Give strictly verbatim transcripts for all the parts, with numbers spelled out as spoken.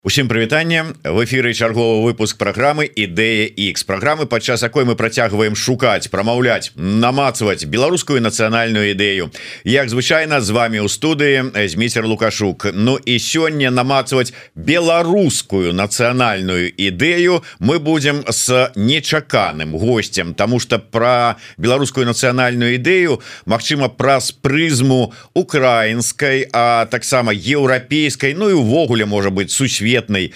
Усім прывітанне, в эфіры чарговы выпуск праграмы Ідэя X, праграмы, падчас якой мы працягваем шукаць, прамаўляць, намацваць беларускую нацыянальную ідэю. Як звычайна, з вами ў студыі Зміцер Лукашук. Ну і сёння намацваць беларускую нацыянальную ідэю мы будзем с нечаканым гостем, таму што пра беларускую нацыянальную ідэю магчыма праз прызму украінскай, а таксама еўрапейскай, ну і увогуле можа быць сусветнай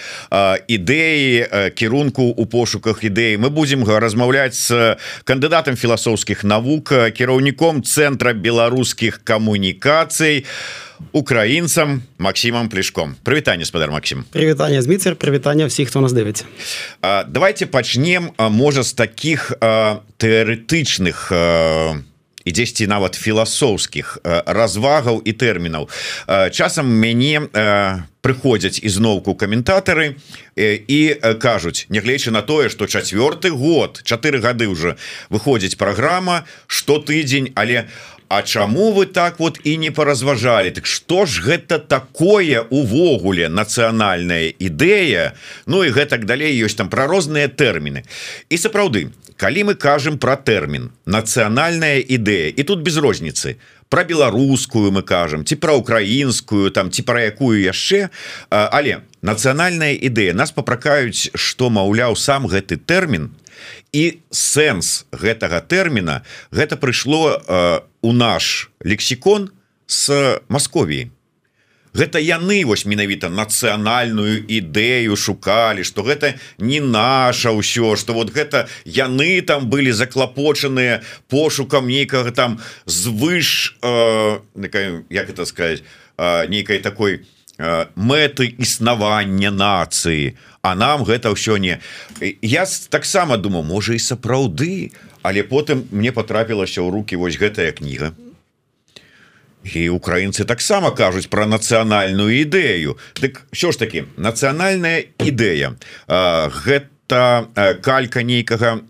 ідэі, кірунку у пошуках ідэі. Мы будзем размаўляць з кандыдатам філасофскіх навук, кіраўніком Цэнтра беларускіх камунікацый, украінцам Максімам Плешком. Прывітанне, спадар Максім. Прывітанне, Зміцер, прывітанне всіх, хто нас дивіться. Давайте пачнем, можа, з таких тэарэтычных і дзесьці нават філасофскіх развагаў і тэрмінаў. Часам мяне прыходзяць ізноўку каментатары і кажуць, нягледзячы на тое, што чацвёрты год, чатыры гады ўжо выходзіць праграма штотыдзень, але а чаму вы так вот і не паразважалі? Так што ж гэта такое увогуле нацыянальная ідэя? Ну і гэтак далей, ёсць там пра розныя тэрміны. І сапраўды, калі мы кажам пра тэрмін нацыянальная ідэя, і тут без розніцы, пра беларускую мы кажам, ці пра украінскую, там, ці пра якую яшчэ, але нацыянальная ідэя, нас папракаюць, што, маўляў, сам гэты тэрмін і сэнс гэтага тэрміна, гэта прыйшло у наш лексікон з Масковіі. Гэта яны вось менавіта нацыянальную ідэю шукалі, што гэта не наша ўсё, што вот гэта яны там былі заклапочаныя пошукам нейкага там звыш, э, як это сказаць, э, нейкай такой э, мэты існавання нацыі, а нам гэта ўсё не. Я таксама думаю, можа і сапраўды, але потым мне патрапілася ў рукі вось гэтая кніга. І украінцы таксама кажуць пра нацыянальную ідэю. Дык що ж такі, нацыянальная ідэя гэта калька нейкага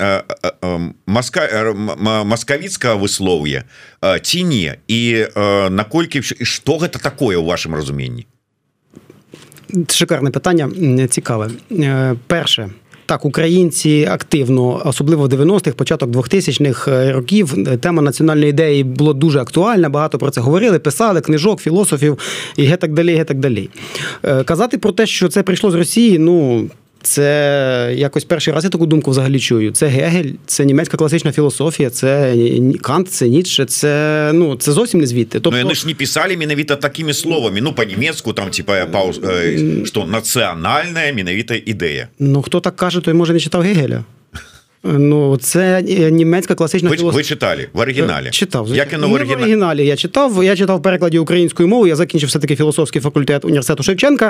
маскавіцкага выслоўя ці не, і наколькі, і што гэта такое ў вашым разуменні? Шикарне питання, цікаве. Перше, так, українці активно, особливо в дев'яностих, початок двохтисячних років, тема національної ідеї була дуже актуальна, багато про це говорили, писали, книжок, філософів і гетак далі, гетак далі. Казати про те, що це прийшло з Росії, ну, це якось перший раз я таку думку взагалі чую. Це Гегель, це німецька класична філософія, це Кант, це Ніцше, це, ну, це зовсім не звідти. Тобто... Ну, вони ж не писали менавіта такими словами, ну, по-німецьку, там, типа, пауз, э, що національна менавіта ідея. Ну, хто так каже, той, може, не читав Гегеля. Ну, це німецька класична ви, філософія. Ви читали в оригіналі? Читав. Як і в оригіналі? В оригіналі я читав. Я читав в перекладі українською мовою. Я закінчив все-таки філософський факультет університету Шевченка.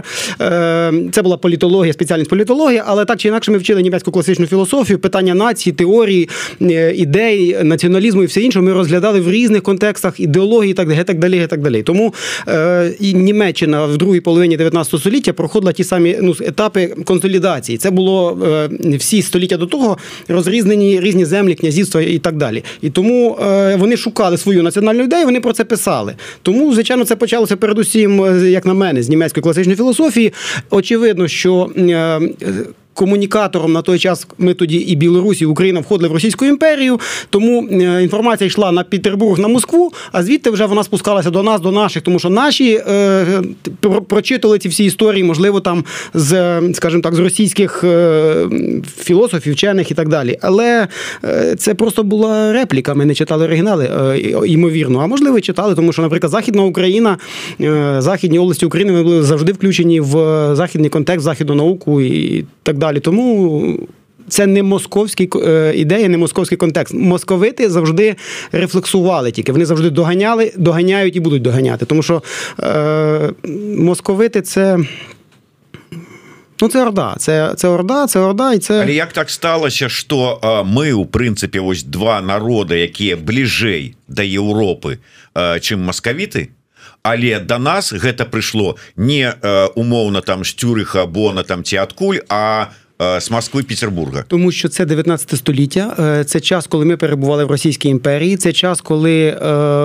Це була політологія, спеціальність політологія, але так чи інакше ми вчили німецьку класичну філософію, питання нації, теорії, ідей, націоналізму і все інше ми розглядали в різних контекстах, ідеології і так далі, так далі, так далі. Тому і Німеччина в другій половині дев'ятнадцятого століття проходила ті самі, ну, етапи консолідації. Це було всі століття до того розрізнені різні землі, князівства і так далі. І тому е, вони шукали свою національну ідею, вони про це писали. Тому, звичайно, це почалося передусім, як на мене, з німецької класичної філософії. Очевидно, що е, комунікатором на той час ми тоді і Білорусь, і Україна входили в Російську імперію, тому інформація йшла на Петербург, на Москву, а звідти вже вона спускалася до нас, до наших, тому що наші е, прочитали ці всі історії, можливо, там з, скажімо так, з російських е, філософів, вчених і так далі. Але е, це просто була репліка, ми не читали оригінали, е, ймовірно. А можливо, читали, тому що, наприклад, Західна Україна, е, західні області України ми були завжди включені в західний контекст, західну науку і так далі. Тому це не московські ідеї, не московський контекст. Московити завжди рефлексували тільки. Вони завжди доганяли, доганяють і будуть доганяти. Тому що е, московити – це... Ну, це Орда. Це, це Орда, це Орда і це... Але як так сталося, що а, ми, у принципі, ось два народи, які ближей до Європи, а, чим московіти, але до нас гэта прыйшло не умоўна там з Цюрыха, Бона там ці адкуль, а з Москви, Петербурга? Тому що це дев'ятнадцяте століття, це час, коли ми перебували в Російській імперії, це час, коли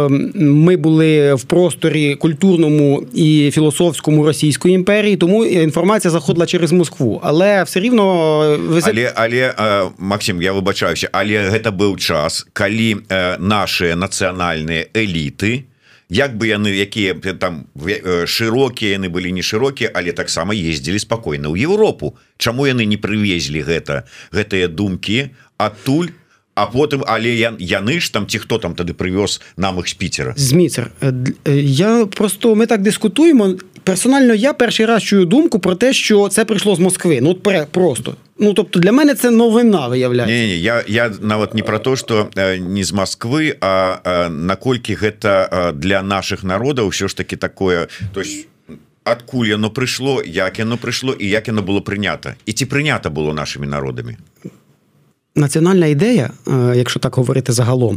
ми були в просторі культурному і філософському Російської імперії, тому інформація заходила через Москву. Але все рівно... Але, але Максим, я вибачаюся, але це був час, коли наші національні еліти, як би яны, якія там шырокія яны былі не шырокія, але таксама ездзілі спакойна ў Еўропу. Чаму яны не прывезлі гэта гэтыя думкі адтуль, а потым але яны ж там ці хто там тады прывёз нам іх з Пітера? З Міцер. Я просто ми так дискутуємо. Персонально я перший раз чую думку про те, що це прийшло з Москви. Ну от просто. Ну, тобто для мене це новина, виявляється. Ні, ні, я, я нават не про те, що не з Москви, а, а наколькі гэта для наших народів все ж таки такое, то есть адкуль яно прийшло, як яно прийшло і як яно було прийнято. І ці прийнято було нашими народами. Національна ідея, якщо так говорити загалом,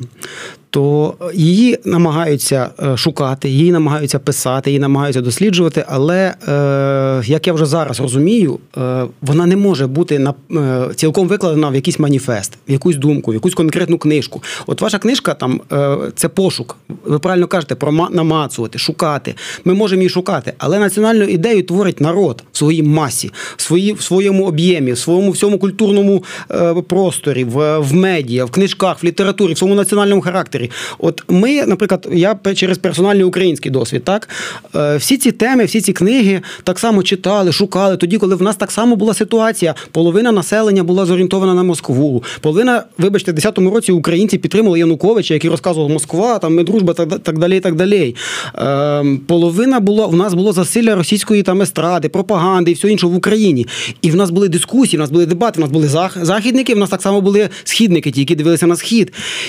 то її намагаються шукати, її намагаються писати, її намагаються досліджувати, але, як я вже зараз розумію, вона не може бути цілком викладена в якийсь маніфест, в якусь думку, в якусь конкретну книжку. От ваша книжка, там, це пошук. Ви правильно кажете, про намацувати, шукати. Ми можемо її шукати, але національну ідею творить народ в своїй масі, в, свої, в своєму об'ємі, в своєму всьому культурному просторі, в, в медіа, в книжках, в літературі, в своєму національному характері. От ми, наприклад, я через персональний український досвід, так, всі ці теми, всі ці книги так само читали, шукали, тоді, коли в нас так само була ситуація, половина населення була зорієнтована на Москву, половина, вибачте, в десятому році українці підтримали Януковича, який розказував Москва, там ми дружба, так, так далі, так далі. Половина була, в нас було засилля російської там естради, пропаганди і все інше в Україні. І в нас були дискусії, в нас були дебати, в нас були західники, в нас так само були східники, ті, які дивилися на схід.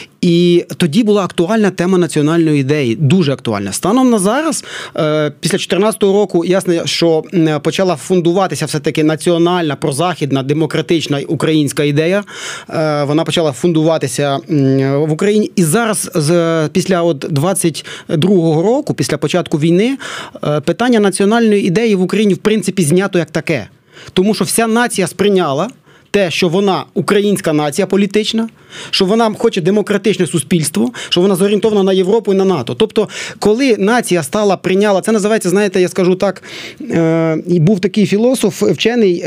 І тоді була актуальна тема національної ідеї, дуже актуальна. Станом на зараз, після чотирнадцятого року, ясно, що почала фундуватися все-таки національна, прозахідна, демократична українська ідея. Вона почала фундуватися в Україні. І зараз, після от двадцять другого року, після початку війни, питання національної ідеї в Україні, в принципі, знято як таке. Тому що вся нація сприйняла те, що вона українська нація політична, що вона хоче демократичне суспільство, що вона зорієнтована на Європу і на НАТО. Тобто, коли нація стала, прийняла, це називається, знаєте, я скажу так, е, був такий філософ, вчений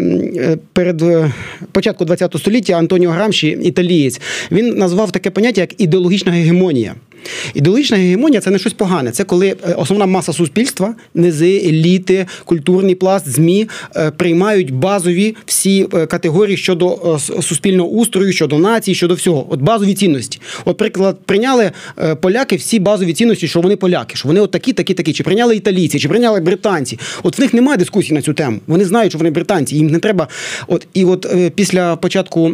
е, перед початку ХХ століття, Антоніо Грамші, італієць, він назвав таке поняття, як ідеологічна гегемонія. Ідеологічна гегемонія – це не щось погане. Це коли основна маса суспільства, низи, еліти, культурний пласт, ЗМІ приймають базові всі категорії щодо суспільного устрою, щодо нації, щодо всього. От базові цінності. От, приклад, прийняли поляки всі базові цінності, що вони поляки, що вони от такі, такі, такі. Чи прийняли італійці, чи прийняли британці. От в них немає дискусії на цю тему. Вони знають, що вони британці, їм не треба. От, і от після початку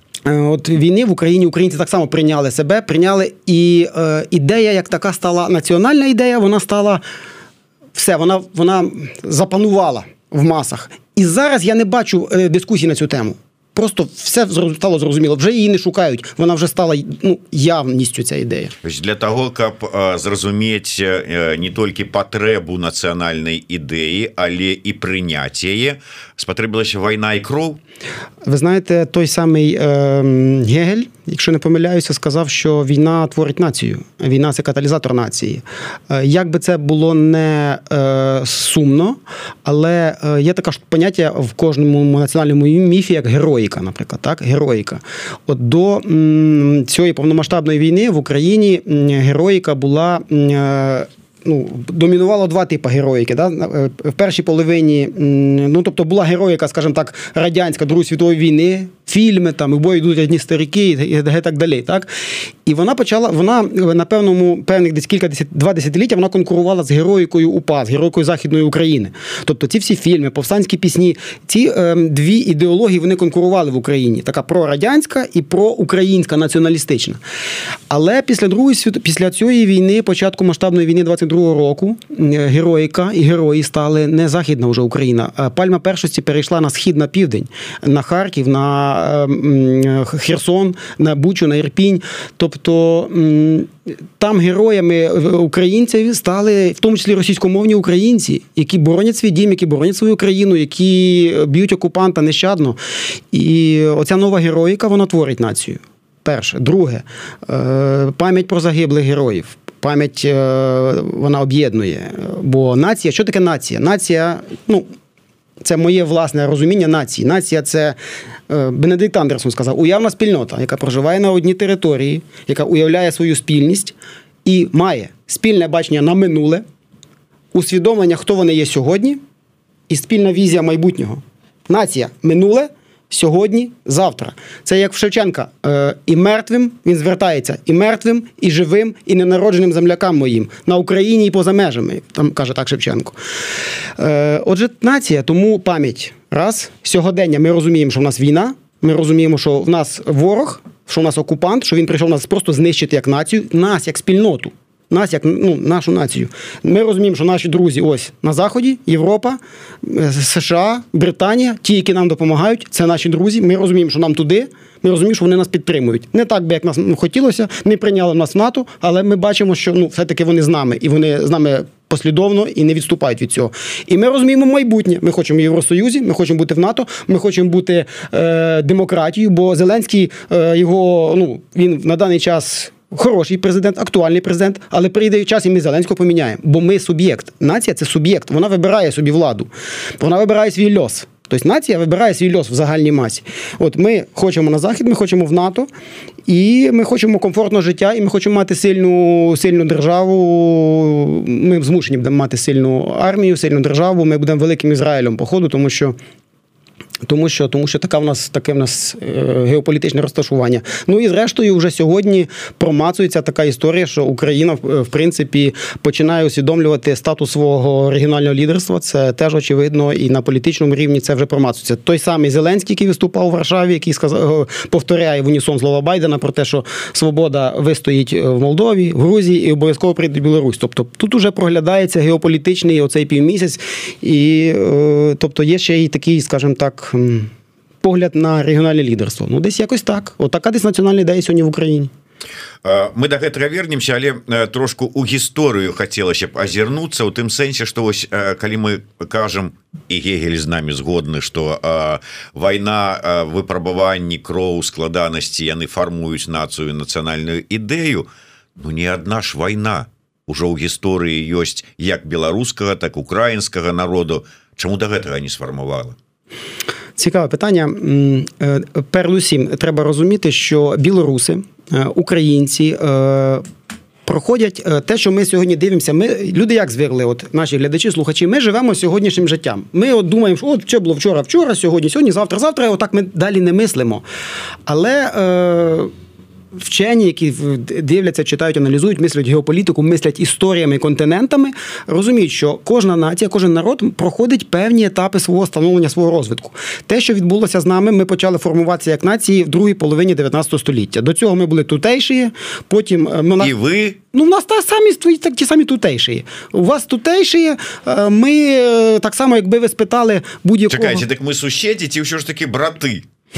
От війни в Україні українці так само прийняли себе, прийняли, і е, ідея як така стала, національна ідея, вона стала, все, вона, вона запанувала в масах. І зараз я не бачу е, дискусій на цю тему. Просто все стало зрозуміло. Вже її не шукають. Вона вже стала, ну, явністю, ця ідея. Для того, каб зрозуміти не тільки потребу національної ідеї, але і прийняття її, спотребилася війна і кров? Ви знаєте, той самий е, Гегель, якщо не помиляюся, сказав, що війна творить націю. Війна – це каталізатор нації. Е, як би це було не е, сумно, але е, є таке поняття в кожному національному міфі, як героїка, наприклад. Так? Героїка. От до м, цієї повномасштабної війни в Україні героїка була... Е, Ну, домінувало два типи героїки. Да? В першій половині, ну, тобто була героїка, скажімо так, радянська, Другої світової війни, фільми, там, і в бою йдуть одні старики, і так далі. Так? І вона почала, вона на певному, певних десь кілька, два десятиліття вона конкурувала з героїкою УПА, з героїкою Західної України. Тобто ці всі фільми, повстанські пісні, ці е, дві ідеології, вони конкурували в Україні. Така прорадянська і проукраїнська, націоналістична. Але після Другої світ... після цієї війни, початку масштабної війни двадцять другого року, героїка і герої стали не Західна вже Україна. Пальма першості перейшла на схід, на південь, на Харків, на на Херсон, на Бучу, на Ірпінь. Тобто там героями українців стали в тому числі російськомовні українці, які боронять свій дім, які боронять свою країну, які б'ють окупанта нещадно. І оця нова героїка, вона творить націю. Перше. Друге. Пам'ять про загиблих героїв. Пам'ять вона об'єднує. Бо нація, що таке нація? Нація, ну, це моє власне розуміння нації. Нація – це, Бенедикт Андерсон сказав, уявна спільнота, яка проживає на одній території, яка уявляє свою спільність і має спільне бачення на минуле, усвідомлення, хто вони є сьогодні, і спільна візія майбутнього. Нація – минуле, сьогодні, завтра. Це як в Шевченка. Е, і мертвим, він звертається, і мертвим, і живим, і ненародженим землякам моїм. На Україні і поза межами, там каже так Шевченко. Е, отже, нація, тому пам'ять. Раз. Сьогодення ми розуміємо, що в нас війна, ми розуміємо, що в нас ворог, що в нас окупант, що він прийшов нас просто знищити як націю, нас як спільноту. Нас, як ну, нашу націю. Ми розуміємо, що наші друзі ось на Заході, Європа, США, Британія, ті, які нам допомагають, це наші друзі. Ми розуміємо, що нам туди, ми розуміємо, що вони нас підтримують. Не так би, як нас хотілося, не прийняли нас в НАТО, але ми бачимо, що ну, все-таки вони з нами, і вони з нами послідовно і не відступають від цього. І ми розуміємо майбутнє. Ми хочемо в Євросоюзі, ми хочемо бути в НАТО, ми хочемо бути е, демократією, бо Зеленський, е, його, ну, він на даний час хороший президент, актуальний президент, але прийде час, і ми Зеленського поміняємо. Бо ми суб'єкт. Нація – це суб'єкт. Вона вибирає собі владу. Вона вибирає свій льос. Тобто нація вибирає свій льос в загальній масі. От ми хочемо на Захід, ми хочемо в НАТО, і ми хочемо комфортного життя, і ми хочемо мати сильну, сильну державу. Ми змушені будемо мати сильну армію, сильну державу. Ми будемо великим Ізраїлем, походу, тому що Тому що, тому що таке в нас, таке в нас геополітичне розташування. Ну і зрештою вже сьогодні промацується така історія, що Україна, в принципі, починає усвідомлювати статус свого регіонального лідерства. Це теж очевидно, і на політичному рівні це вже промацується. Той самий Зеленський, який виступав у Варшаві, який сказав, повторяє в унісон слова Байдена про те, що свобода вистоїть в Молдові, в Грузії і обов'язково прийде в Білорусь. Тобто тут уже проглядається геополітичний оцей півмісяць, і тобто є ще й такий, скажімо так, погляд на регіональне лідерство. Ну, десь якось так. От така десь національна ідея сьогодні в Україні. Мы до гэтага вернемся, але трошку у гісторыю хацелася б азірнуцца ў тым сэнсе, што вось калі мы кажам, і Гегель з намі згодны, што вайна, выпрабаванні, кроў, складанасці, яны фармуюць нацыю, нацыянальную ідэю, ну не адна ж вайна ужо ў гісторыі ёсць як беларускага, так украінскага народу. Чаму до гэтага не сфармавала? Цікаве питання. Передусім, треба розуміти, що білоруси, українці проходять те, що ми сьогодні дивимося. Ми, люди як звикли, от наші глядачі, слухачі, ми живемо сьогоднішнім життям. Ми от думаємо, що от що було вчора, вчора, сьогодні, сьогодні, завтра, завтра, отак ми далі не мислимо. Але е- вчені, які дивляться, читають, аналізують, мислять геополітику, мислять історіями, континентами, розуміють, що кожна нація, кожен народ проходить певні етапи свого становлення, свого розвитку. Те, що відбулося з нами, ми почали формуватися як нації в другій половині дев'ятнадцятого століття. До цього ми були тутейші, потім... Ну, і ви? Ну, в нас та самі, так, ті самі тутейші. У вас тутейші, ми так само, якби ви спитали будь-якого... Чекайте, так ми сусіди, ті все ж таки брати.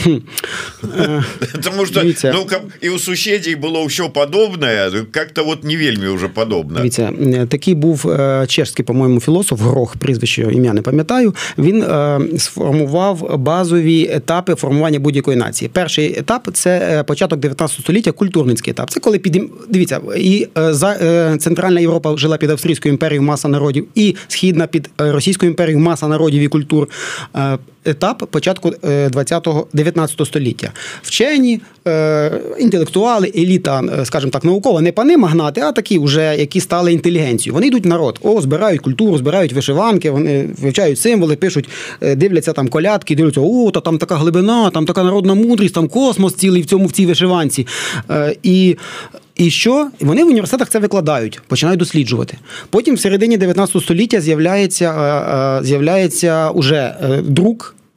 Тому що ну, і у сусідів було все подобне, як-то от не вельми вже подобне. Дивіться, такий був чешський, по-моєму, філософ, Грох, прізвище, ім'я не пам'ятаю, він сформував базові етапи формування будь-якої нації. Перший етап – це початок дев'ятнадцятого століття, культурницький етап. Це коли під... Дивіться, і Центральна Європа жила під Австрійською імперією, маса народів, і Східна під Російською імперією, маса народів і культур. Етап початку дев'ятнадцятого століття. Вчені, інтелектуали, еліта, скажімо так, наукова, не пани магнати, а такі вже, які стали інтелігенцією. Вони йдуть в народ, о, збирають культуру, збирають вишиванки, вони вивчають символи, пишуть, дивляться там колядки, дивляться, о, та там така глибина, там така народна мудрість, там космос цілий в цьому, в цій вишиванці. І І що? Вони в університетах це викладають, починають досліджувати. Потім в середині дев'ятнадцятого століття з'являється, з'являється уже друк,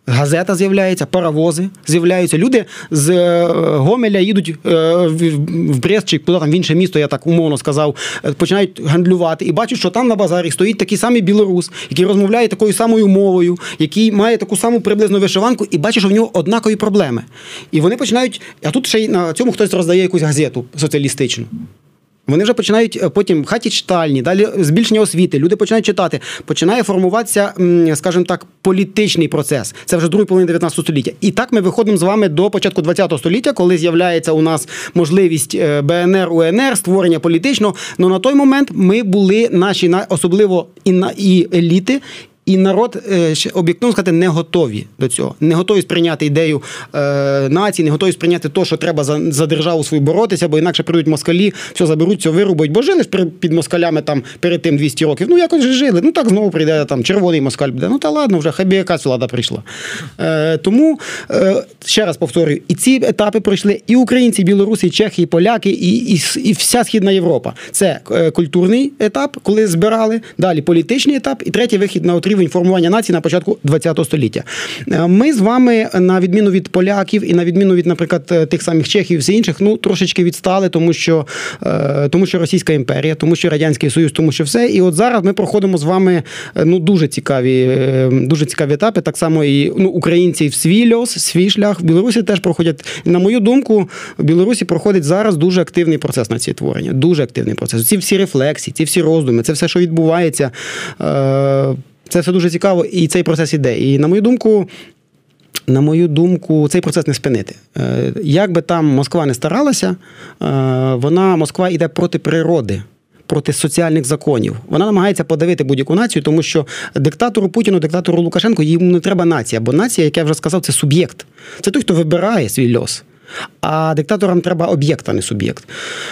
газета з'являється, паровози з'являються. Люди з Гомеля їдуть в Брест чи куди там в інше місто, я так умовно сказав, починають гандлювати і бачать, що там на базарі стоїть такий самий білорус, який розмовляє такою самою мовою, який має таку саму приблизну вишиванку і бачить, що в нього однакові проблеми. І вони починають, а тут ще й на цьому хтось роздає якусь газету соціалістичну. Вони вже починають потім в хаті читальні, далі збільшення освіти, люди починають читати, починає формуватися, скажімо так, політичний процес. Це вже друга половина дев'ятнадцятого століття. І так ми виходимо з вами до початку двадцятого століття, коли з'являється у нас можливість Б Н Р, У Н Р, створення політичного. Но на той момент ми були, наші, особливо і, і еліти, і народ, об'єктивно сказати, не готові до цього. Не готові сприйняти ідею е, нації, не готові сприйняти те, що треба за, за державу свою боротися, бо інакше прийдуть москалі, все заберуть, все вирубають. Бо жили ж під москалями там перед тим двісті років. Ну, якось же жили. Ну, так знову прийде там червоний москаль буде. Ну, та ладно, вже хай би якась влада прийшла. Е, тому, е, ще раз повторюю, і ці етапи пройшли і українці, і білоруси, і чехи, і поляки, і, і, і вся Східна Європа. Це культурний етап, коли збирали, далі політичний етап, і третій вихід на отрів формування нації на початку двадцятого століття. Ми з вами, на відміну від поляків і на відміну від, наприклад, тих самих чехів і всіх інших, ну, трошечки відстали, тому що, тому що Російська імперія, тому що Радянський Союз, тому що все. І от зараз ми проходимо з вами, ну, дуже цікаві, дуже цікаві етапи. Так само і, ну, українці в свій льос, свій шлях. В Білорусі теж проходять. На мою думку, в Білорусі проходить зараз дуже активний процес націєтворення. Дуже активний процес. Ці всі рефлексії, ці всі роздуми, це все, що відбувається, це все дуже цікаво, і цей процес іде. І на мою думку, на мою думку, цей процес не спинити. Як би там Москва не старалася, вона, Москва йде проти природи, проти соціальних законів. Вона намагається подавити будь-яку націю, тому що диктатору Путіну, диктатору Лукашенку, їм не треба нація, бо нація, як я вже сказав, це суб'єкт. Це той, хто вибирає свій льос. А диктаторам треба об'єкт, а не суб'єкт.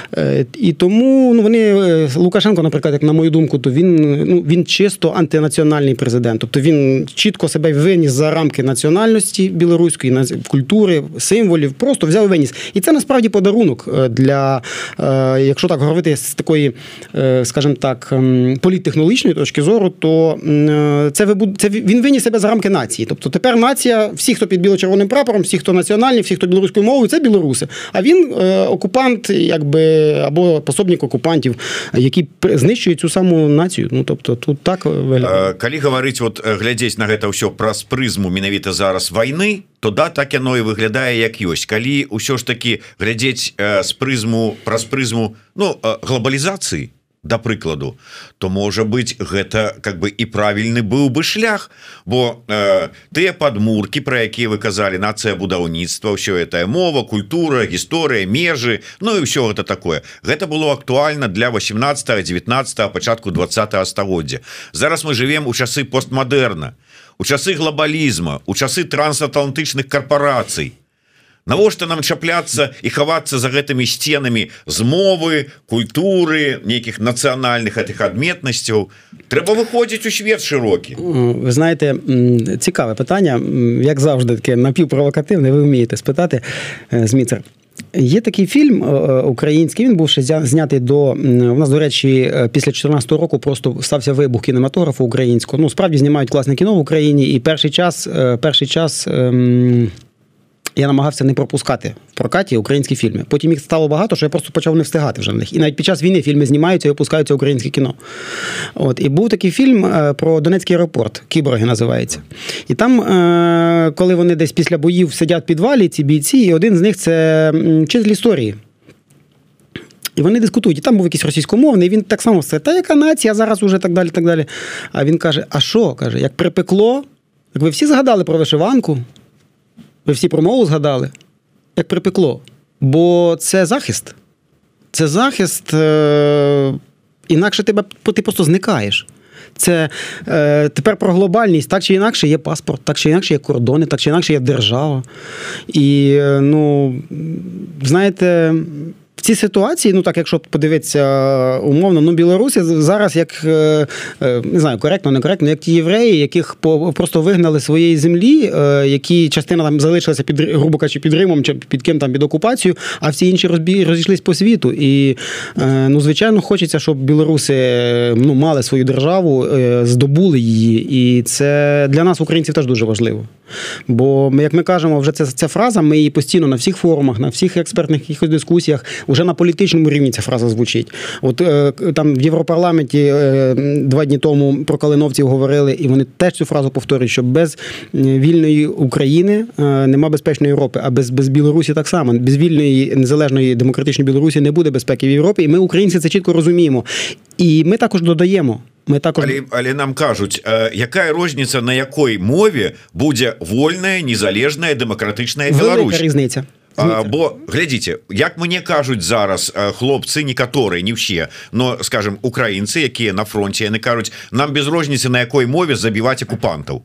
І тому, ну, вони, Лукашенко, наприклад, як на мою думку, то він, ну, він чисто антинаціональний президент. Тобто він чітко себе виніс за рамки національності білоруської, культури, символів, просто взяв і виніс. І це насправді подарунок для, якщо так говорити з такої, скажімо так, політтехнологічної точки зору, то це, це він виніс себе за рамки нації. Тобто тепер нація, всі, хто під біло-червоним прапором, всі, хто національні, всі, хто білоруською мовою, це білоруси. А він е, окупант, якби, або пособник окупантів, які знищують цю саму націю. Ну, тобто, тут так виглядає. Калі говорить, от, глядзець на гэта ўсё праз прызму менавіта зараз вайны, то да, так яно і выглядае як ёсць. Калі ўсё ж таки глядзець э, з прызму, праз прызму, ну, э, глобалізацыі, да прыкладу, то можа быць гэта как бы і правільны быў бы шлях, бо э, тыя падмуркі, пра якія вы казалі, нацыя будаўніцтва, ўсё это мова, культура, гісторыя, межы, ну і ўсё гэта такое. Гэта было актуальна для восемнадцатого, девятнадцатого, пачатку двадцатого стагоддзя. Зараз мы живем у часы постмадэрна, у часы глобалізма, у часы трансатлантычных карпорацый. Навошта нам чапляцца і хавацца за гэтымі сценамі змовы, культуры, нейкіх нацыянальных гэтых адметнасцяў? Трэба выходзіць у свет широкі. Ви знаєте, цікаве питання, як завжди, таке напівпровокативне, ви вмієте спитати, Зміцер. Є такий фільм український, він був ще знятий до, у нас, до речі, після чотирнадцятого року просто стався вибух кінематографу українського. Ну, справді знімають класне кіно в Україні, і перший час, перший час ем... я намагався не пропускати в прокаті українські фільми. Потім їх стало багато, що я просто почав не встигати вже на них. І навіть під час війни фільми знімаються і випускаються українське кіно. От. І був такий фільм про Донецький аеропорт, «Кіборги» називається. І там, коли вони десь після боїв сидять в підвалі, ці бійці, і один з них – це вчитель історії. І вони дискутують. І там був якийсь російськомовний, і він так само все, та яка нація, зараз уже так далі, так далі. А він каже, а що? Каже, як припекло, як ви всі згадали про вишиванку, ви всі про мову згадали, як припекло. Бо це захист. Це захист, е- інакше тебе, ти просто зникаєш. Це е- тепер про глобальність. Так чи інакше є паспорт, так чи інакше є кордони, так чи інакше є держава. І, е- ну, знаєте, в цій ситуації, ну так, якщо подивитися умовно, ну Білорусі зараз як, не знаю, коректно, некоректно, як ті євреї, яких просто вигнали своєї землі, які частина там залишилася під, грубо кажучи, під Римом чи під ким там, під окупацією, а всі інші розійшлись по світу. І, ну, звичайно, хочеться, щоб білоруси, ну, мали свою державу, здобули її. І це для нас, українців, теж дуже важливо. Бо, як ми кажемо, вже ця, ця фраза, ми її постійно на всіх форумах, на всіх експертних якихось дискусіях, вже на політичному рівні ця фраза звучить. От е, там в Європарламенті е, два дні тому про калиновців говорили, і вони теж цю фразу повторюють, що без вільної України е, нема безпечної Європи, а без, без Білорусі так само. Без вільної, незалежної, демократичної Білорусі не буде безпеки в Європі, і ми, українці, це чітко розуміємо. І ми також додаємо. Ми також... Але, але нам кажуть, е, яка розниця, на якій мові буде вольна, незалежна, демократична Білорусь? Велика різниця. А, бо, глядите, як мені кажуть зараз хлопці, некоторі, не всі, но, скажем, українці, які на фронті, вони кажуть, нам без розниці, на якій мові забивати окупантів.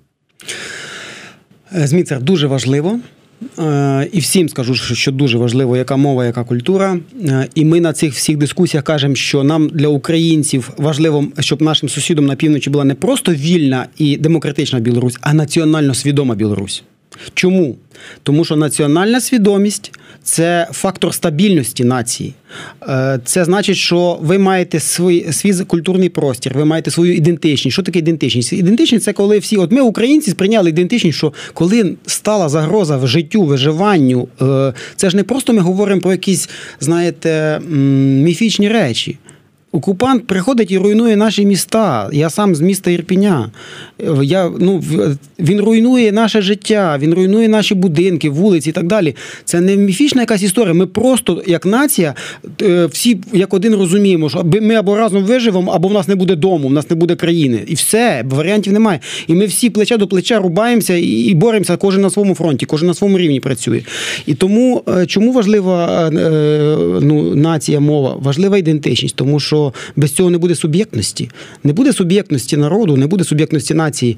Зміцер, дуже важливо. І всім скажу, що дуже важливо, яка мова, яка культура. І ми на цих всіх дискусіях кажемо, що нам для українців важливо, щоб нашим сусідам на півночі була не просто вільна і демократична Білорусь, а національно свідома Білорусь. Чому? Тому що національна свідомість – це фактор стабільності нації. Це значить, що ви маєте свій, свій культурний простір, ви маєте свою ідентичність. Що таке ідентичність? Ідентичність – це коли всі… От ми, українці, сприйняли ідентичність, що коли стала загроза в життю, виживанню, це ж не просто ми говоримо про якісь, знаєте, міфічні речі. Окупант приходить і руйнує наші міста. Я сам з міста Ірпеня. Я, ну, він руйнує наше життя, він руйнує наші будинки, вулиці і так далі. Це не міфічна якась історія. Ми просто, як нація, всі як один розуміємо, що ми або разом виживемо, або в нас не буде дому, в нас не буде країни. І все, варіантів немає. І ми всі плече до плеча рубаємося і боремося, кожен на своєму фронті, кожен на своєму рівні працює. І тому, чому важлива, ну, нація, мова? Важлива ідентичність, тому що без цього не буде суб'єктності. Не буде суб'єктності народу, не буде суб'єктності нації.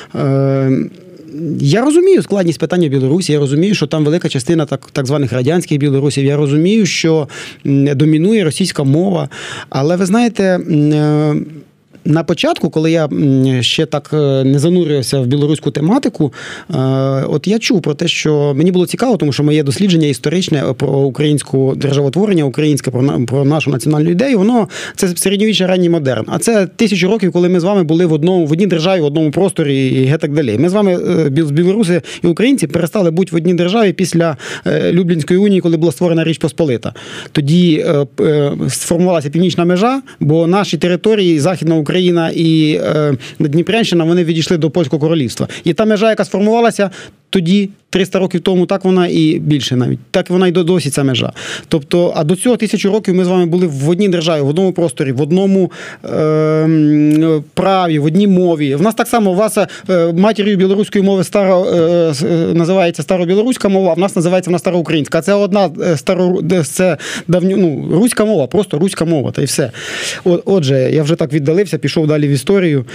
Я розумію складність питання в Білорусі, я розумію, що там велика частина так, так званих радянських білорусів, я розумію, що домінує російська мова, але ви знаєте, на початку, коли я ще так не занурювався в білоруську тематику, от я чув про те, що мені було цікаво, тому що моє дослідження історичне про українську державотворення, українське, про, про нашу національну ідею, воно це середньовіччя, ранній модерн. А це тисячу років, коли ми з вами були в одному, в одній державі, в одному просторі і так далі. Ми з вами, білоруси і українці, перестали бути в одній державі після Люблінської унії, коли була створена Річ Посполита. Тоді сформувалася північна межа, бо наші території, Західна Україна, Україна і е, Дніпрянщина, вони відійшли до Польського королівства. І та межа, яка сформувалася тоді, триста років тому, так вона і більше навіть. Так вона і досі ця межа. Тобто, а до цього тисячу років ми з вами були в одній державі, в одному просторі, в одному е, праві, в одній мові. В нас так само, у вас е, матір'ю білоруської мови старо, е, називається старобілоруська мова, а в нас називається вона староукраїнська. А це одна старо, це давню, ну, руська мова, просто руська мова, та й все. От, отже, я вже так віддалився, пішов далі в історію.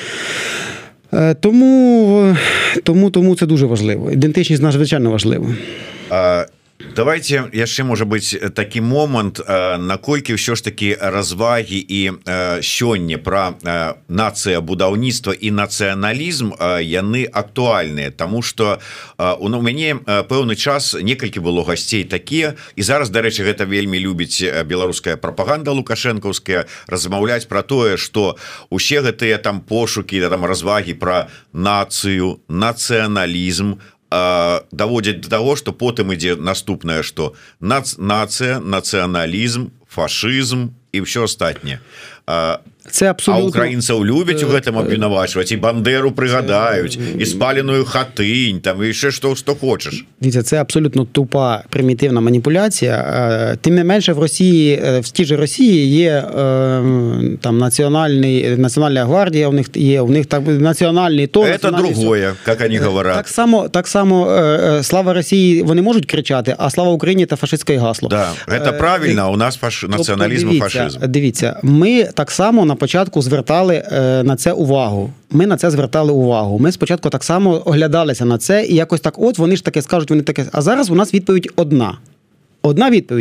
Тому, тому, тому це дуже важливо. Ідентичність надзвичайно важлива. А, давайте яшчэ, можа быць, такі момант, наколькі ўсё ж такі развагі і сёння пра нацыябудаўніцтва і нацыяналізм яны актуальныя, таму што у мяне пэўны час некалькі было гасцей такія, і зараз, дарэчы, гэта вельмі любіць беларуская прапаганда лукашэнкаўская размаўляць пра тое, што усе гэтыя там пошукі, там развагі пра нацыю, нацыяналізм даводзяць до того, что потым ідзе наступнае, что нацыя, нацыяналізм, фашызм і ўсё астатняе. Це абсолютно... А українців любять у гэтым абвінавачваць, і Бандеру прыгадаюць, і спаленую Хатынь, там, і ще що, що хочеш. Дивіться, це абсолютно тупа, примітивна маніпуляція. Тим не менше, в Росії, в тій же Росії є там національний, національна гвардія, у них є, у них так національний то. Це другое, як вони говорять. Так само, так само слава Росії вони можуть кричати, а слава Україні – це фашистське гасло. Да, це правильно, у нас фаш... націоналізм і фашизм. Дивіться, ми так само на початку звертали на це увагу. Ми на це звертали увагу. Ми спочатку так само оглядалися на це, і якось так, от вони ж таке скажуть, вони таке. А зараз у нас відповідь одна. Одна відповідь.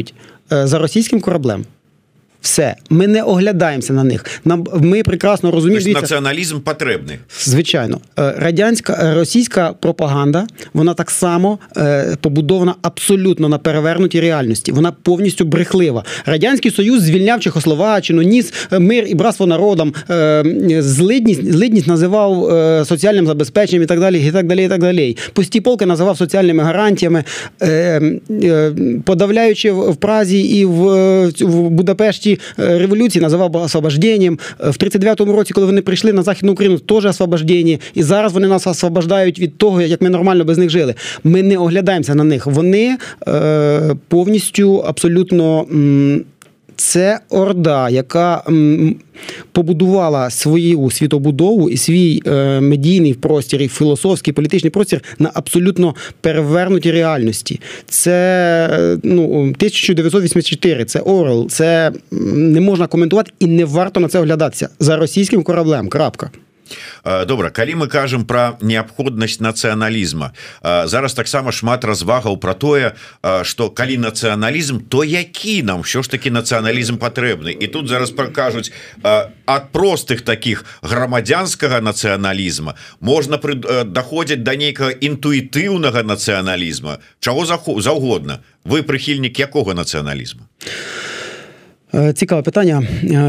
за російським кораблем. Все. Ми не оглядаємося на них. Нам, ми прекрасно розуміємо... Тобто націоналізм потрібний? Звичайно. Радянська, російська пропаганда, вона так само е, побудована абсолютно на перевернутій реальності. Вона повністю брехлива. Радянський Союз звільняв Чехословаччину, ніс мир і братство народам, е, злидність, злидність називав е, соціальним забезпеченням і так далі, і так далі, і так далі. Пусті полки називав соціальними гарантіями, е, е, подавляючи в Празі і в, в Будапешті революції називав освобожденням. В тридцять дев'ятому році, коли вони прийшли на Західну Україну, теж освобождення. І зараз вони нас освобождають від того, як ми нормально без них жили. Ми не оглядаємося на них. Вони е, повністю, абсолютно... М- Це орда, яка м, побудувала свою світобудову і свій е, медійний простір, і філософський, політичний простір на абсолютно перевернутій реальності. Це ну, тисяча дев'ятсот вісімдесят чотири, це Орвелл, це не можна коментувати і не варто на це оглядатися. За російським кораблем, крапка. Добра, калі мы кажам пра неабходнасць нацыяналізма, зараз таксама шмат развагаў пра тое, што калі нацыяналізм, то які нам ўсё ж такі нацыяналізм патрэбны. І тут зараз пакажуць, ад простых такіх грамадзянскага нацыяналізма можна даходзіць да нейкага інтуітыўнага нацыяналізма. Чаго заўгодна? Вы прыхільнік якога нацыяналізму? Цікаве питання.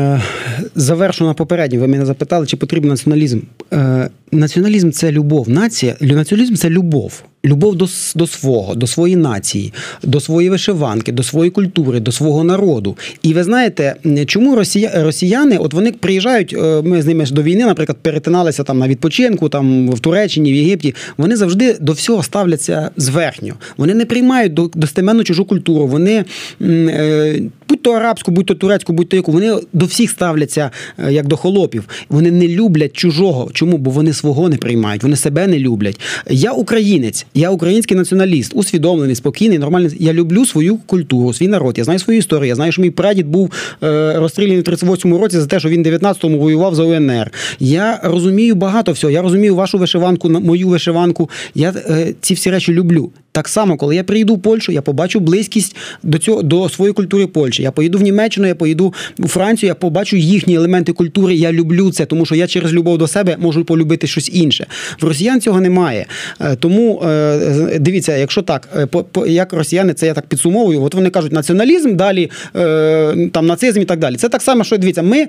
Завершу на попереднє. Ви мене запитали, чи потрібен націоналізм. Націоналізм – це любов. Нація, націоналізм – це любов. Любов до, до свого, до своєї нації, до своєї вишиванки, до своєї культури, до свого народу. І ви знаєте, чому росія, росіяни, от вони приїжджають, ми з ними ж до війни, наприклад, перетиналися там на відпочинку, там в Туреччині, в Єгипті, вони завжди до всього ставляться зверхньо. Вони не приймають достеменну чужу культуру, вони, будь то арабську, будь то турецьку, будь то яку, вони до всіх ставляться як до холопів. Вони не люблять чужого. Чому? Бо вони свого не приймають, вони себе не люблять. Я українець. Я український націоналіст, усвідомлений, спокійний, нормальний. Я люблю свою культуру, свій народ. Я знаю свою історію. Я знаю, що мій прадід був е, розстріляний в тридцять восьмому році за те, що він в дев'ятнадцятому воював за УНР. Я розумію багато всього. Я розумію вашу вишиванку, мою вишиванку. Я е, ці всі речі люблю. Так само, коли я приїду в Польщу, я побачу близькість до цього, до своєї культури Польщі. Я поїду в Німеччину, я поїду у Францію, я побачу їхні елементи культури. Я люблю це, тому що я через любов до себе можу полюбити щось інше. В росіян цього немає. Тому дивіться, якщо так, як росіяни, це я так підсумовую, от вони кажуть націоналізм, далі там нацизм і так далі. Це так само, що, дивіться, ми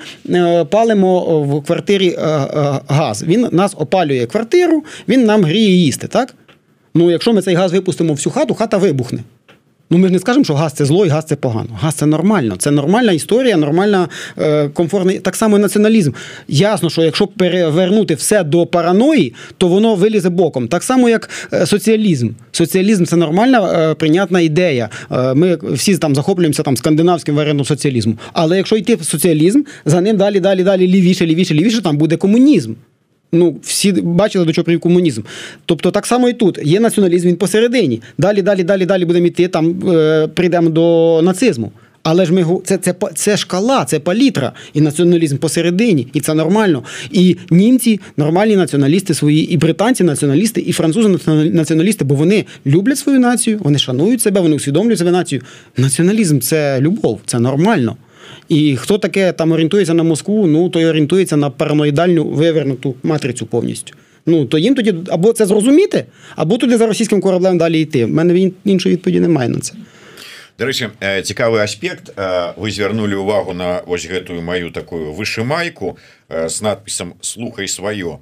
палимо в квартирі газ. Він нас опалює квартиру, він нам гріє їсти, так? Ну, якщо ми цей газ випустимо в всю хату, хата вибухне. Ну, ми ж не скажемо, що газ – це зло і газ – це погано. Газ – це нормально. Це нормальна історія, нормальна, е, комфортна. Так само і націоналізм. Ясно, що якщо перевернути все до параної, то воно вилізе боком. Так само, як е, соціалізм. Соціалізм – це нормальна, е, прийнятна ідея. Е, ми всі там захоплюємося там, скандинавським варіантом соціалізму. Але якщо йти в соціалізм, за ним далі, далі, далі, лівіше, лівіше, лівіше, там буде комунізм. Ну, всі бачили, до чого привів комунізм. Тобто, так само і тут. Є націоналізм, він посередині. Далі, далі, далі, далі будемо йти, там е, прийдемо до нацизму. Але ж ми, це, це, це шкала, це палітра. І націоналізм посередині. І це нормально. І німці нормальні націоналісти свої, і британці націоналісти, і французи націоналісти, бо вони люблять свою націю, вони шанують себе, вони усвідомлюють себе націю. Націоналізм – це любов, це нормально. І хто таке там орієнтується на Москву, ну, той орієнтується на параноїдальну вивернуту матрицю повністю. Ну, то їм тоді або це зрозуміти, або туди за російським кораблем далі йти. В мене іншої відповіді немає на це. До речі, цікавий аспект. Ви звернули увагу на ось гэтую мою таку вишимайку з надписом «Слухай свое».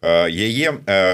Яе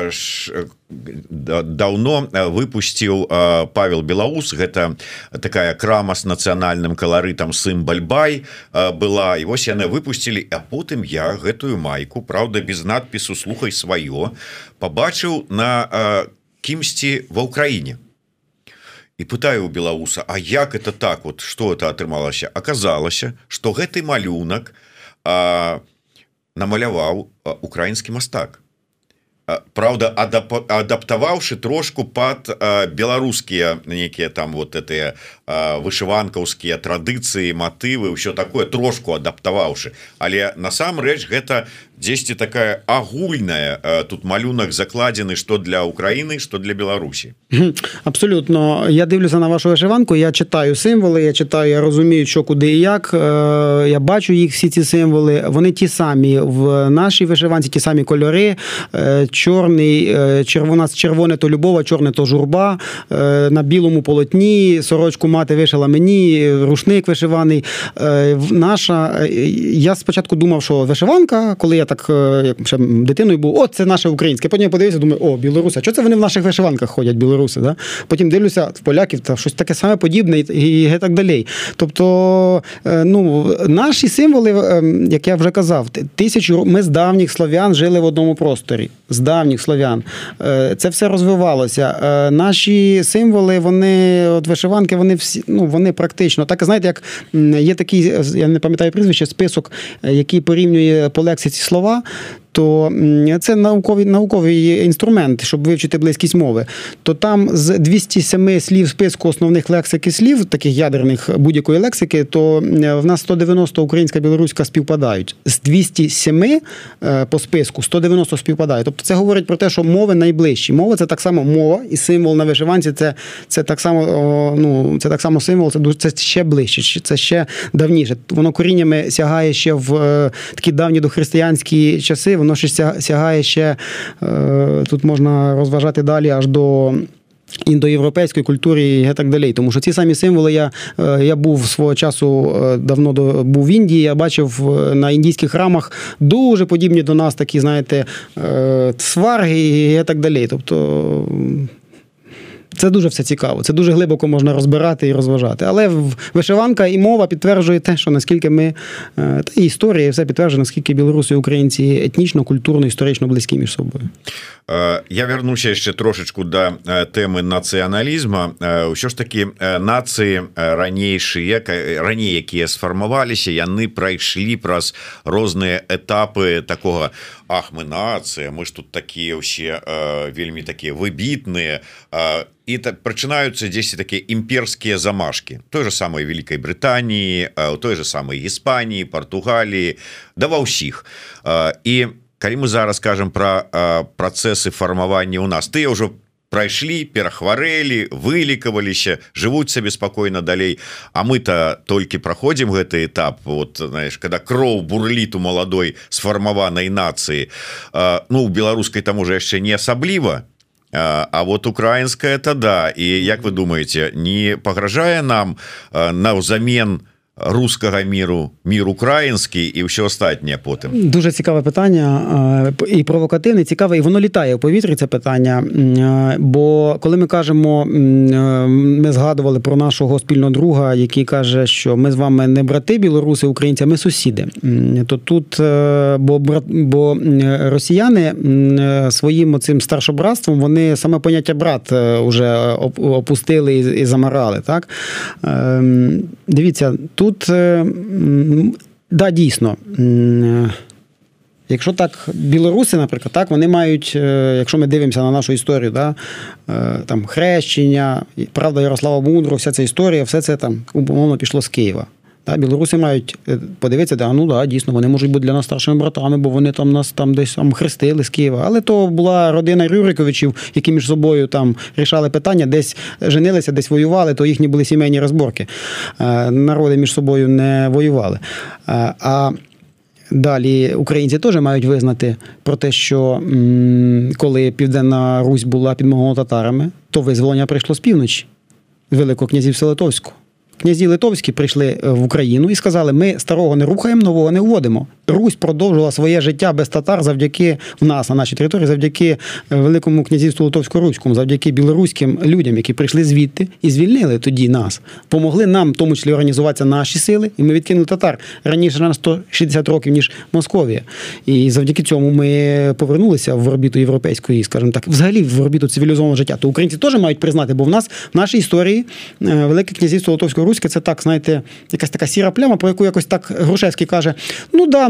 давно выпусціў Павел Белаус. Гэта такая крама з нацыянальным каларытам «Сымбаль-бай» была. І вось яны выпусцілі, а потым я гэтую майку, правда, без надпісу «Слухай свое», пабачыў на кімсьці ва ўкраіне. І пытаю у Белауса, а як это так, вот, што это атрымалася? Аказалася, што гэты малюнак а, намаляваў украінскі мастак. правда, адап адаптаваўшы трошку пад беларускія некія там вот этыя вышыванкаўскія традыцыі, матывы, ўсё такое, трошку адаптаваўшы, але насамрэч гэта дзесьці такая агульная, тут малюнак закладзены што для Украіны, што для Беларусі. Абсолютно. Я дивлюся на вашу вишиванку, я читаю символи, я читаю, я розумію, що, куди і як, я бачу їх, всі ці символи, вони ті самі в нашій вишиванці, ті самі кольори, чорний, червона, червоне то любов, а чорне то журба, на білому полотні, сорочку мати вишила мені, рушник вишиваний. Наша, я спочатку думав, що вишиванка, коли я так як ще дитиною був, о, це наше українське. Потім я подивився, думаю, о, білоруси, а що це вони в наших вишиванках ходять, білоруси, да? Потім дивлюся, в поляків, та щось таке саме подібне і, і так далі. Тобто, ну, наші символи, як я вже казав, тисячу, ми з давніх слов'ян жили в одному просторі, з давніх слов'ян. Це все розвивалося. Наші символи, вони, от вишиванки, вони всі, ну, вони практично, так, знаєте, як є такий, я не пам'ятаю прізвище, список, який порівнює по лексиці слова, то це науковий, науковий інструмент, щоб вивчити близькість мови, то там з двісті сім слів списку основних лексики слів, таких ядерних будь-якої лексики, то в нас сто дев'яносто українська, білоруська співпадають. З двісті сім по списку сто дев'яносто співпадають. Тобто це говорить про те, що мови найближчі. Мова – це так само мова, і символ на вишиванці – це, це, так, само, ну, це так само символ, це, це ще ближче, це ще давніше. Воно коріннями сягає ще в такі давні дохристиянські часи, воно ще сягає ще, тут можна розважати далі, аж до індоєвропейської культури і так далі. Тому що ці самі символи, я, я був свого часу, давно до, був в Індії, я бачив на індійських храмах дуже подібні до нас такі, знаєте, сварги і так далі. Тобто це дуже все цікаво, це дуже глибоко можна розбирати і розважати. Але вишиванка і мова підтверджує те, що наскільки ми, та і історія, і все підтверджує, наскільки білоруси і українці етнічно, культурно, історично близькі між собою. Я вернуся ще трошечку до теми націоналізму. Що ж таки нації ранейшие, ранее, які сформувалися, яны пройшли праз розныя этапы такого, ах, мы нація, мы ж тут такие все вельмі такие выбітныя, и так прачынаюцца дзесьці такія імперскія замашки той же самой Великой Британии, у той же самой Іспании, Португалии, да ва ўсіх. І калі мы зараз кажам про працэсы фармавання у нас, тыя ўжо прайшлі, перахварэлі, вылікаваліся, жывуць сабе спакойна далей, а мы-то толькі праходзім гэты этап, вот, знаешь, когда кроў бурліт у маладой сфармаванай нацыі. Ну, у беларускай там уже яшчэ не асабліва, а вот украинская это да. И як вы думаете, не пагражае нам навзамен рускага міру, мір український і все остатнє потім? Дуже цікаве питання, і провокативне, цікаве, і воно літає у повітрі, це питання. Бо коли ми кажемо, ми згадували про нашого спільного друга, який каже, що ми з вами не брати білоруси, українці, а ми сусіди. То тут, бо, бо росіяни своїм оцим старшобратством, вони саме поняття брат вже опустили і замарали. Так? Дивіться, тут Тут, да, дійсно, якщо так, білоруси, наприклад, так, вони мають, якщо ми дивимося на нашу історію, да, там, хрещення, правда Ярослава Мудрого, вся ця історія, все це там, умовно, пішло з Києва. Да, білоруси мають подивитися, да, ну да, дійсно, вони можуть бути для нас старшими братами, бо вони там нас там десь там хрестили з Києва. Але то була родина Рюриковичів, які між собою там рішали питання, десь женилися, десь воювали, то їхні були сімейні розборки. Народи між собою не воювали. А далі українці теж мають визнати про те, що коли Південна Русь була під монголо-татарами, то визволення прийшло з півночі, Великого князівства Литовського. Князі литовські прийшли в Україну і сказали, ми старого не рухаємо, нового не вводимо. Русь продовжувала своє життя без татар завдяки в нас, на нашій території, завдяки Великому князівству Литовсько-Руському, завдяки білоруським людям, які прийшли звідти і звільнили тоді нас. Помогли нам, в тому числі, організуватися наші сили, і ми відкинули татар раніше на сто шістдесят років, ніж Московія. І завдяки цьому ми повернулися в орбіту європейської, скажімо так, взагалі в орбіту цивілізованого життя. То українці теж мають признати, бо в нас, в нашій історії, Велике князівство Литовсько-Руське – це так, знаєте, якась така сіра пляма, про яку якось так Грушевський каже, ну да, ну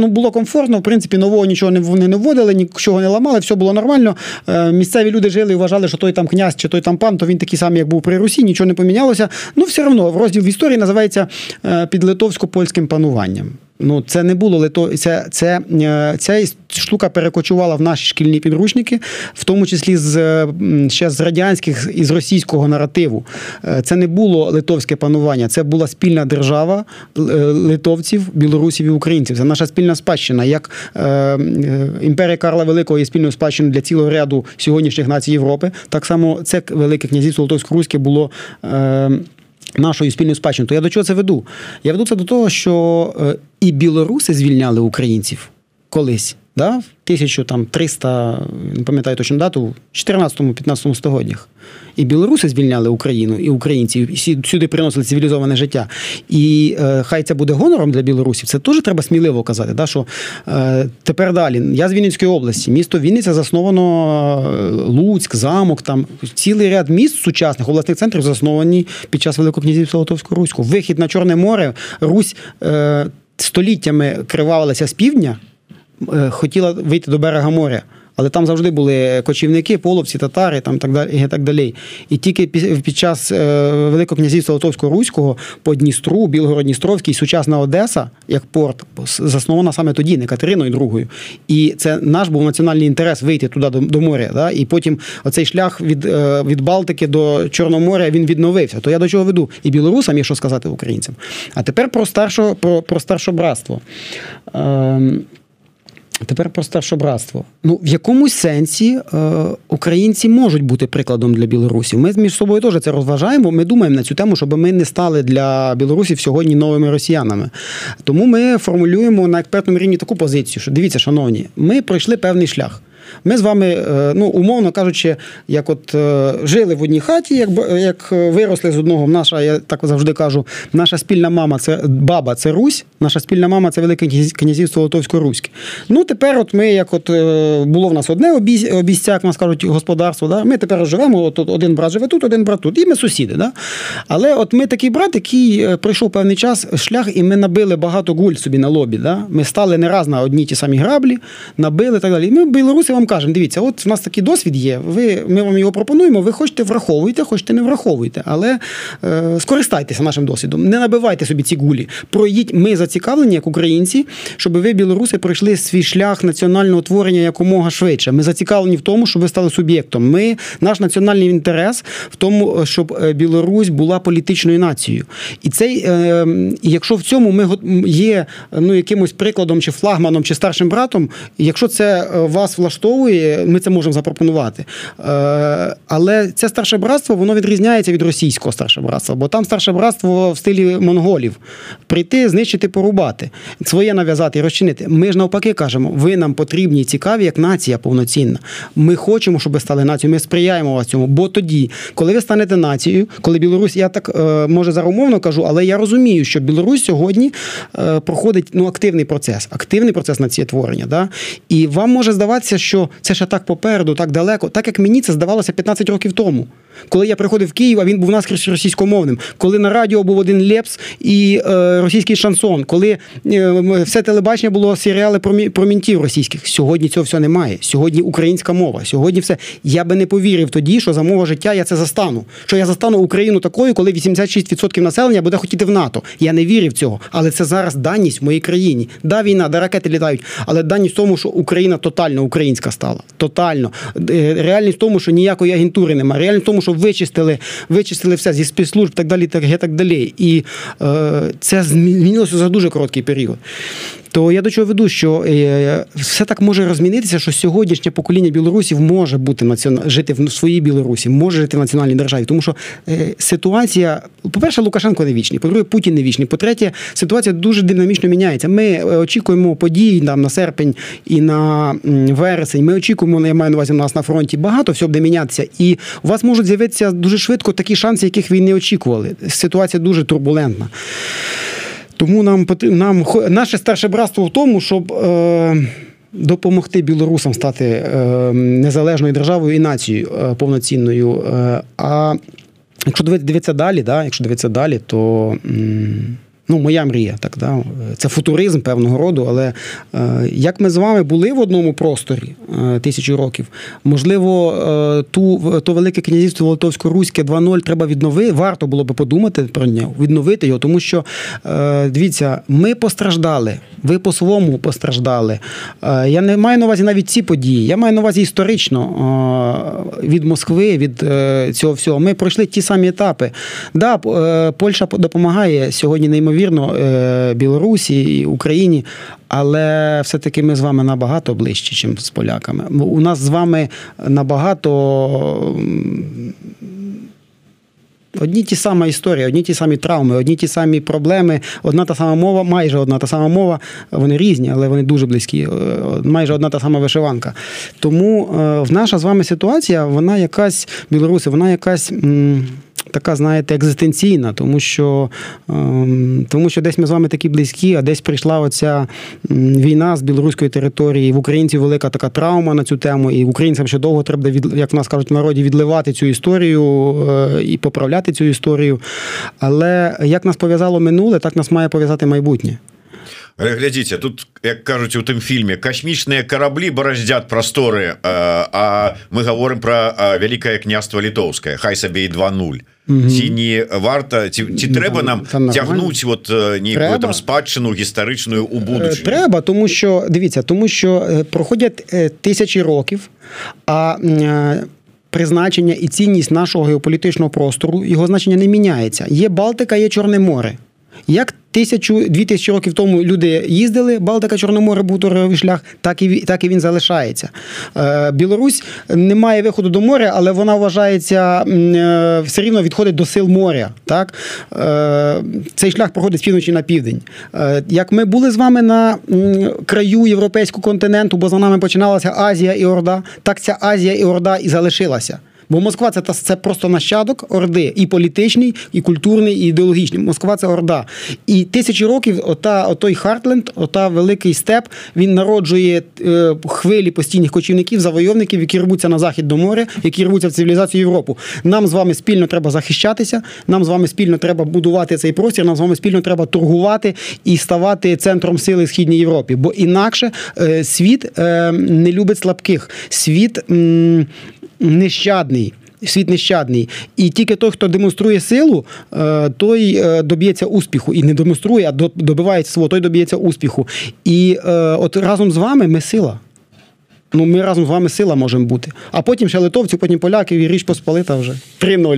ну, було комфортно, в принципі, нового нічого не, вони не вводили, нічого не ламали, все було нормально. Місцеві люди жили і вважали, що той там князь чи той там пан, то він такий самий, як був при Русі, нічого не помінялося. Ну, все одно, розділ в історії називається «Під литовсько-польським пануванням». Ну, це не було лито... це, це, ця штука перекочувала в наші шкільні підручники, в тому числі з, ще з радянських і з російського наративу. Це не було литовське панування, це була спільна держава литовців, білорусів і українців. Це наша спільна спадщина. Як е, імперія Карла Великого є спільною спадщиною для цілого ряду сьогоднішніх націй Європи, так само це Велике князівство Литовсько-Руське було е, нашою спільною спадщиною. То я до чого це веду? Я веду це до того, що і білоруси звільняли українців колись, да? в тисяча триста, не пам'ятаю точну дату, чотирнадцятому-п'ятнадцятому століттях. І білоруси звільняли Україну, і українців, і сюди приносили цивілізоване життя. І е, хай це буде гонором для білорусів, це теж треба сміливо казати, да, що е, тепер далі. Я з Вінницької області, місто Вінниця засновано, Луцьк, Замок, там цілий ряд міст сучасних обласних центрів засновані під час Великого князівства Литовського Руського. Вихід на Чорне море, Русь е, століттями кривавилася з півдня, е, хотіла вийти до берега моря. Але там завжди були кочівники, половці, татари там, так далі, і так далі. І тільки під час Великого князівства Литовсько-Руського по Дністру, Білгород-Дністровський, сучасна Одеса, як порт, заснована саме тоді, не Катериною другою. І це наш був національний інтерес вийти туди до, до моря. Да? І потім оцей шлях від, від Балтики до Чорного моря, він відновився. То я до чого веду? І білорусам, якщо сказати українцям. А тепер про, старшо, про, про старшобратство. Ем... Тепер про старшобратство. Ну, в якомусь сенсі е, українці можуть бути прикладом для білорусів. Ми між собою теж це розважаємо, ми думаємо на цю тему, щоб ми не стали для білорусів сьогодні новими росіянами. Тому ми формулюємо на експертному рівні таку позицію, що дивіться, шановні, ми пройшли певний шлях. Ми з вами, ну, умовно кажучи, як от жили в одній хаті, як, як виросли з одного, наша, я так завжди кажу, наша спільна мама, це баба, це Русь, наша спільна мама, це Велике князівство Литовсько-Руське. Ну, тепер от ми, як от було в нас одне обійстя, як нас кажуть, господарство, да? Ми тепер живемо, от один брат живе тут, один брат тут, і ми сусіди. Да? Але от ми такий брат, який пройшов певний час шлях, і ми набили багато гуль собі на лобі. Да? Ми стали не раз на одні ті самі граблі, набили і так далі. І ми, білоруси, вам кажемо, дивіться, от в нас такий досвід є, ви, ми вам його пропонуємо, ви хочете враховуйте, хочете не враховуйте, але е, скористайтеся нашим досвідом, не набивайте собі ці гулі, пройдіть, ми зацікавлені, як українці, щоб ви, білоруси, пройшли свій шлях національного творення якомога швидше. Ми зацікавлені в тому, щоб ви стали суб'єктом. Ми, наш національний інтерес в тому, щоб Білорусь була політичною нацією. І цей, е, якщо в цьому ми є ну, якимось прикладом, чи флагманом, чи старшим братом, якщо це вас влаштовує, ми це можемо запропонувати. Але це старше братство, воно відрізняється від російського старше братства, бо там старше братство в стилі монголів. Прийти, знищити, порубати, своє нав'язати і розчинити. Ми ж навпаки кажемо, ви нам потрібні і цікаві, як нація повноцінна. Ми хочемо, щоб ви стали нацією, ми сприяємо вас цьому. Бо тоді, коли ви станете нацією, коли Білорусь, я так, може, зараз умовно кажу, але я розумію, що Білорусь сьогодні проходить ну, активний процес, активний процес націєтворення. Да? І вам може здаватися, що це ще так попереду, так далеко, так як мені це здавалося п'ятнадцять років тому. Коли я приходив в Київ, а він був наскрізь російськомовним. Коли на радіо був один Лепс і е, російський шансон. Коли е, все телебачення було серіали про, про мінтів російських. Сьогодні цього всього немає. Сьогодні українська мова. Сьогодні все. Я би не повірив тоді, що за мого життя я це застану. Що я застану Україну такою, коли вісімдесят шість відсотків населення буде хотіти в НАТО. Я не вірив в цього. Але це зараз даність в моїй країні. Да, війна, да, ракети літають. Але даність в тому, що Україна тотально українська стала. Тотально. Реальність в тому, що ніякої агентури немає. Реальність в тому, що вичистили, вичистили все зі спецслужб, так далі, так, так далі. І е, це змінилося за дуже короткий період. То я до чого веду, що е, все так може розмінитися, що сьогоднішнє покоління білорусів може бути націон... жити в своїй Білорусі, може жити в національній державі. Тому що е, ситуація, по-перше, Лукашенко не вічний, по-друге, Путін не вічний, по-третє, ситуація дуже динамічно міняється. Ми очікуємо подій там, на серпень і на вересень, ми очікуємо, я маю на увазі, у нас на фронті багато, все буде мінятися. І у вас можуть з'явитися дуже швидко такі шанси, яких ви не очікували. Ситуація дуже турбулентна. Тому нам, нам наше старше братство в тому, щоб е, допомогти білорусам стати е, незалежною державою і нацією е, повноцінною. Е, а якщо дивитися далі, да, якщо дивитися далі, то м, Ну, моя мрія, так, да? Це футуризм певного роду, але е, як ми з вами були в одному просторі е, тисячу років, можливо, е, ту, то Велике князівство Литовсько-Руське два нуль треба відновити, варто було би подумати про нього, відновити його, тому що, е, дивіться, ми постраждали, ви по-своєму постраждали. Е, я не маю на увазі навіть ці події, я маю на увазі історично е, від Москви, від е, цього всього. Ми пройшли ті самі етапи. Да, е, Польща допомагає сьогодні неймовірно Білорусі і Україні, але все-таки ми з вами набагато ближче, ніж з поляками. У нас з вами набагато одні ті самі історії, одні ті самі травми, одні ті самі проблеми, одна та сама мова, майже одна та сама мова, вони різні, але вони дуже близькі, майже одна та сама вишиванка. Тому в наша з вами ситуація, вона якась, білоруси, вона якась така, знаєте, екзистенційна, тому що, тому що десь ми з вами такі близькі, а десь прийшла оця війна з білоруської території, в українців велика така травма на цю тему, і українцям ще довго треба, як в нас кажуть в народі, відливати цю історію і поправляти цю історію. Але як нас пов'язало минуле, так нас має пов'язати майбутнє. Глядзіце, тут, як кажуць у тым фільме, касмічныя караблі бараздзяць прасторы, а мы гаворым пра Вялікае княства Літоўскае, хай сабе і два нуль. Mm-hmm. Ці не варта, ці, ці треба нам тягнути от ніяку там спадщину гістаричну у будучину? Треба, тому що, дивіться, тому що проходять тисячі років, а призначення і цінність нашого геополітичного простору, його значення не міняється. Є Балтика, є Чорне море. Як тисячу, дві тисячі років тому люди їздили, Балтика, Чорне море був торговий шлях, так і, так і він залишається. Е, Білорусь не має виходу до моря, але вона вважається, е, все рівно відходить до сил моря. Так? Е, цей шлях проходить з півночі на південь. Е, як ми були з вами на м, краю європейського континенту, бо за нами починалася Азія і Орда, так ця Азія і Орда і залишилася. Бо Москва це, це просто нащадок Орди. І політичний, і культурний, і ідеологічний. Москва – це Орда. І тисячі років ота, отой Хартленд, ота великий степ, він народжує е, хвилі постійних кочівників, завойовників, які рвуться на захід до моря, які рвуться в цивілізацію Європу. Нам з вами спільно треба захищатися, нам з вами спільно треба будувати цей простір, нам з вами спільно треба торгувати і ставати центром сили в Східній Європі. Бо інакше е, світ е, не любить слабких. Світ м, нещадний. Світ нещадний. І тільки той, хто демонструє силу, той доб'ється успіху. І не демонструє, а добивається свого, той доб'ється успіху. І от разом з вами ми сила. Ну, ми разом з вами сила можемо бути. А потім ще литовці, потім поляки, і Річ Посполита вже. три нуль.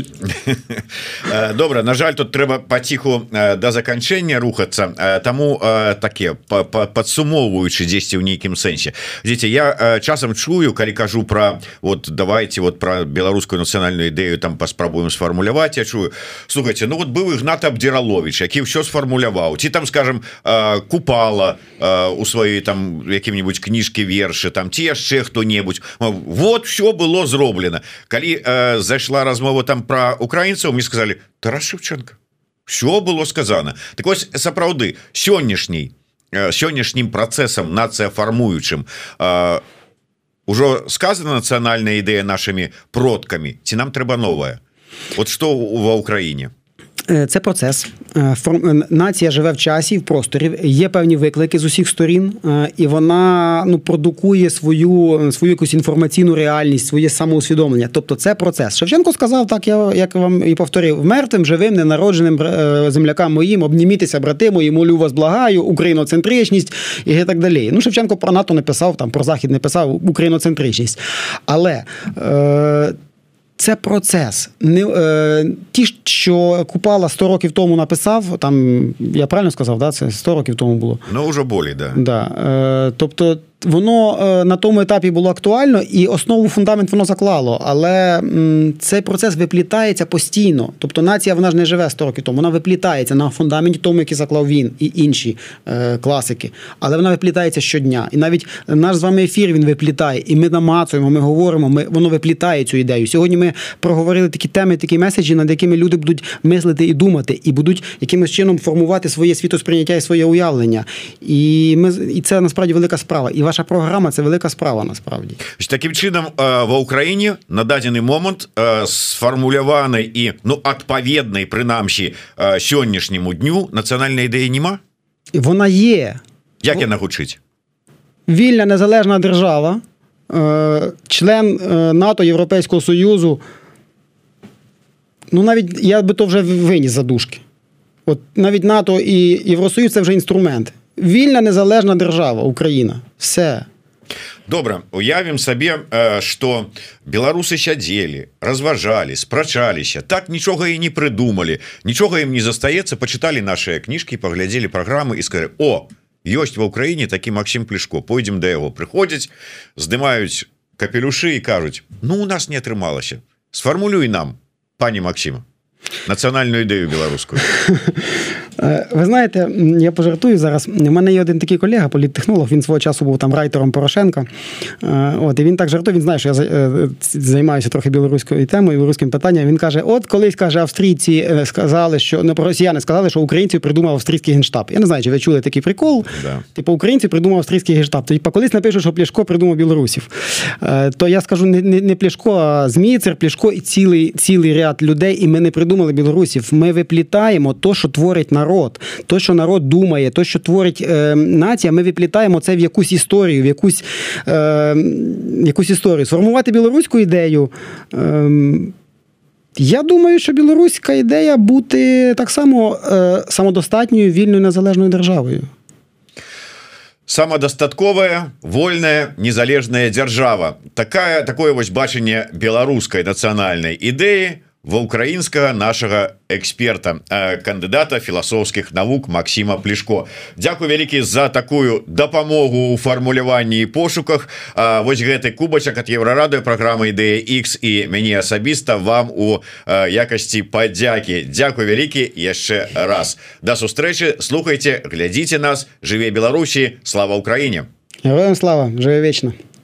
Добре, на жаль, тут треба паціху до заканчэння рухацца. Таму таке, падсумоўваючы дзесьці ў нейкім сэнсе. Дзеці, я часам чую, калі кажу пра, вот давайте вот пра беларускую нацыянальную ідэю там паспрабуем сфармуляваць, я чую, слухайте, ну вот быў Ігнат Абдзіраловіч, які ўсё сфармуляваў, ці там, скажем, Купала у сваёй там якім-нибудь кніжкі вершы, там ці яшчэ хто-небудзь, вот все было зроблена. Калі э, зайшла размова там про украінцаў, мне сказали: Тарас Шевченко, все было сказано. Так вось, сапраўды, сённяшняй э, сённяшнім працэсам нацыяфармуючым э, ужо сказана нацыянальная ідэя нашими продкамі, ці нам трэба новая? Вот что ва Украіне? Це процес. Нація живе в часі, в просторі. Є певні виклики з усіх сторін, і вона ну, продукує свою, свою якусь інформаційну реальність, своє самоусвідомлення. Тобто це процес. Шевченко сказав, так я, як вам і повторив, мертвим, живим, ненародженим землякам моїм, обнімітеся, брати мої, молю вас, благаю, україноцентричність і так далі. Ну, Шевченко про НАТО не писав, там, про Захід не писав, україноцентричність. Але е- це процес. Не, е, ті, що Купала сто років тому написав, там, я правильно сказав, да? Це сто років тому було? Ну, вже болі, да. Да. Е, тобто, воно е, на тому етапі було актуально, і основу, фундамент воно заклало, але м, цей процес виплітається постійно. Тобто нація, вона ж не живе сто років тому, вона виплітається на фундаменті тому, який заклав він і інші е, класики. Але вона виплітається щодня. І навіть наш з вами ефір, він виплітає. І ми намацуємо, ми говоримо, ми, воно виплітає цю ідею. Сьогодні ми проговорили такі теми, такі меседжі, над якими люди будуть мислити і думати, і будуть якимось чином формувати своє світосприйняття і своє уявлення. І, ми, і це насправді велика справа. І ваша програма – це велика справа насправді. Таким чином ва Ўкраіне на дадзены момант сфармуляваны і ну адпаведнай прынамсі сённяшняму дню нацыянальнай ідэі нема? Вона є. Як яна гучыць? Вільна незалежна держава, член НАТО, Європейського Союзу. Ну навіть я би то вже виніс за дужки. От навіть НАТО і Євросоюз – це вже інструмент. Вільна незалежна держава, Україна. Все. Добра, уявім сабе, што беларусы сядзелі, разважалі, спрачаліся, так нічога і не прыдумалі, нічога ім не застаецца, пачыталі нашыя кніжкі, паглядзелі праграмы і сказалі: о, ёсць ва Ўкраіне такі Максім Плешко, пойдзем да яго. Прыходзяць, здымаюць капелюшы і кажуць: ну, у нас не атрымалася. Сфармулюй нам, пані Максима, національну ідею білоруську. Ви знаєте, я пожартую зараз. У мене є один такий колега, політтехнолог, він свого часу був там райтером Порошенка. От, і він так жартує, він знає, що я займаюся трохи білоруською темою, білоруським питанням. Він каже: от колись, каже, австрійці сказали, що, не, росіяни сказали, що українців придумав австрійський генштаб. Я не знаю, чи ви чули такий прикол. Да. Типу, українці придумав австрійський генштаб. Тобто, колись напишуть, що Плешко придумав білорусів. То я скажу, не, не, не Плешко, а Зміцер, Плешко і цілий, цілий ряд людей. І ми не придумали білорусів. Ми виплітаємо то, що творить народ. Народ, то, що народ думає, то, що творить е, нація, ми виплітаємо це в якусь історію, в якусь, е, якусь історію. Сформувати білоруську ідею. Е, я думаю, що білоруська ідея бути так само е, самодостатньою, вільною, незалежною державою. Самодостатковая, вольная, незалежная держава. Такая, такое вось бачанне беларускай нацыянальнай ідэі ва украінскага нашага эксперта, кандыдата філасофскіх навук Максіма Плешко. Дзякуй вялікі за такую дапамогу ў фармуляванні і пошуках. Вось гэты кубачак ад Еўрарадыё, праграма Ідэя Х і мяне асабіста вам у якасці падзякі. Дзякуй вялікі яшчэ раз. Да сустрэчы, слухайце, глядзіце нас. Жыве Беларусі, слава Ўкраіне. Героям слава, жыве вечна.